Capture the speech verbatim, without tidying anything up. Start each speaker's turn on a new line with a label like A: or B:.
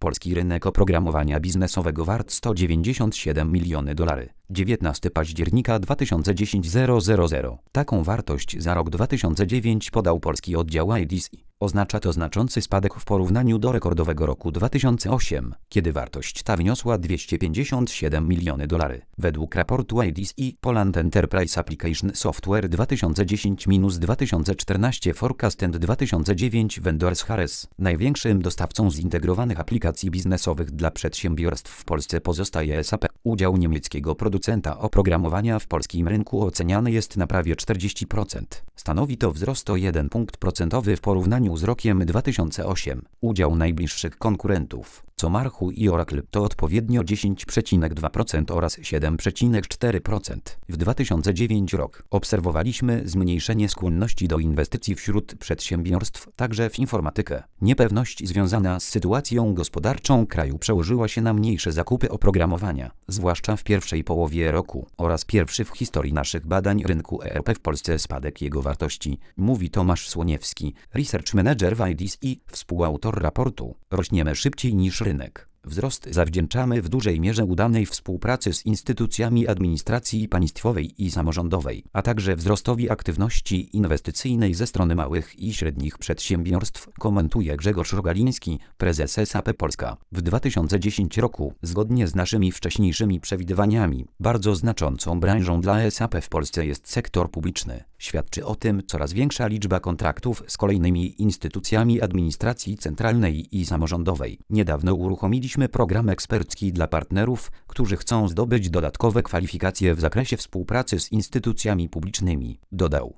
A: polski rynek oprogramowania biznesowego wart sto dziewięćdziesiąt siedem milionów dolarów. dziewiętnastego października dwa tysiące dziesiątego zero. Taką wartość za rok dwa tysiące dziewiąty podał polski oddział I D C. Oznacza to znaczący spadek w porównaniu do rekordowego roku dwa tysiące ósmego, kiedy wartość ta wyniosła dwieście pięćdziesiąt siedem milionów dolarów. Według raportu I D C Poland Enterprise Application Software dwa tysiące dziesięć - dwa tysiące czternaście Forecast and dwa tysiące dziewięć Vendors Harris, największym dostawcą zintegrowanych aplikacji biznesowych dla przedsiębiorstw w Polsce pozostaje S A P. Udział niemieckiego producenta oprogramowania w polskim rynku oceniany jest na prawie czterdzieści procent. Stanowi to wzrost o jeden punkt procentowy w porównaniu z rokiem dwa tysiące ósmym. Udział najbliższych konkurentów, Comarchu i Oracle, to odpowiednio dziesięć przecinek dwa procent oraz siedem przecinek cztery procent. W dwa tysiące dziewiąty rok obserwowaliśmy zmniejszenie skłonności do inwestycji wśród przedsiębiorstw, także w informatykę. Niepewność związana z sytuacją gospodarczą kraju przełożyła się na mniejsze zakupy oprogramowania, zwłaszcza w pierwszej połowie roku, oraz pierwszy w historii naszych badań rynku E R P w Polsce spadek jego wartości, mówi Tomasz Słoniewski, Research Manager w I D C i współautor raportu. Rośniemy szybciej niż rynek. Wzrost zawdzięczamy w dużej mierze udanej współpracy z instytucjami administracji państwowej i samorządowej, a także wzrostowi aktywności inwestycyjnej ze strony małych i średnich przedsiębiorstw, komentuje Grzegorz Rogaliński, prezes S A P Polska. W dwa tysiące dziesiątym roku, zgodnie z naszymi wcześniejszymi przewidywaniami, bardzo znaczącą branżą dla S A P w Polsce jest sektor publiczny. Świadczy o tym coraz większa liczba kontraktów z kolejnymi instytucjami administracji centralnej i samorządowej. Niedawno uruchomiliśmy program ekspercki dla partnerów, którzy chcą zdobyć dodatkowe kwalifikacje w zakresie współpracy z instytucjami publicznymi, dodał.